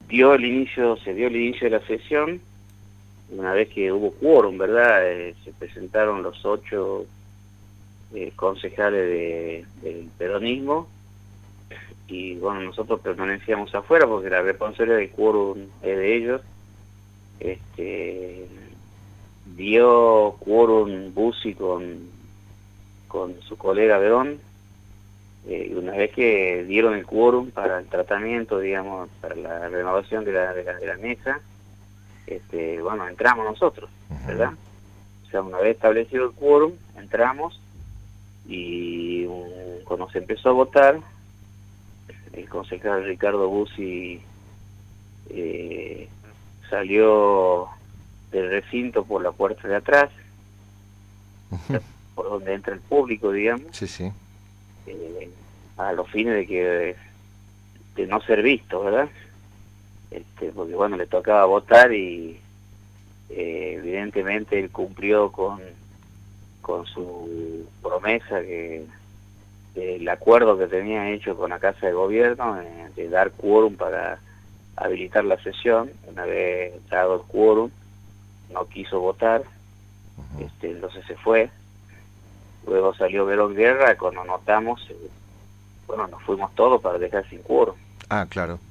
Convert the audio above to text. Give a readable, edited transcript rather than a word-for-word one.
se dio el inicio de la sesión, una vez que hubo quórum, ¿verdad? Se presentaron los 8 concejales del peronismo, y bueno, nosotros permanecíamos afuera porque la responsabilidad del quórum es de ellos. Dio quórum Bussi con su colega Verón, y una vez que dieron el quórum para el tratamiento, digamos, para la renovación de la mesa, bueno, entramos nosotros, ¿verdad? O sea, una vez establecido el quórum, entramos, y cuando se empezó a votar, el concejal Ricardo Bussi salió del recinto por la puerta de atrás, por donde entra el público, digamos, Sí, sí. a los fines de no ser visto, ¿verdad? Porque bueno, le tocaba votar, y evidentemente él cumplió con su promesa, el acuerdo que tenía hecho con la Casa de Gobierno, de dar quórum para habilitar la sesión. Una vez dado el quórum, no quiso votar, entonces se fue. Luego salió Verón Guerra, cuando notamos, bueno, nos fuimos todos para dejar sin quórum. Ah, claro.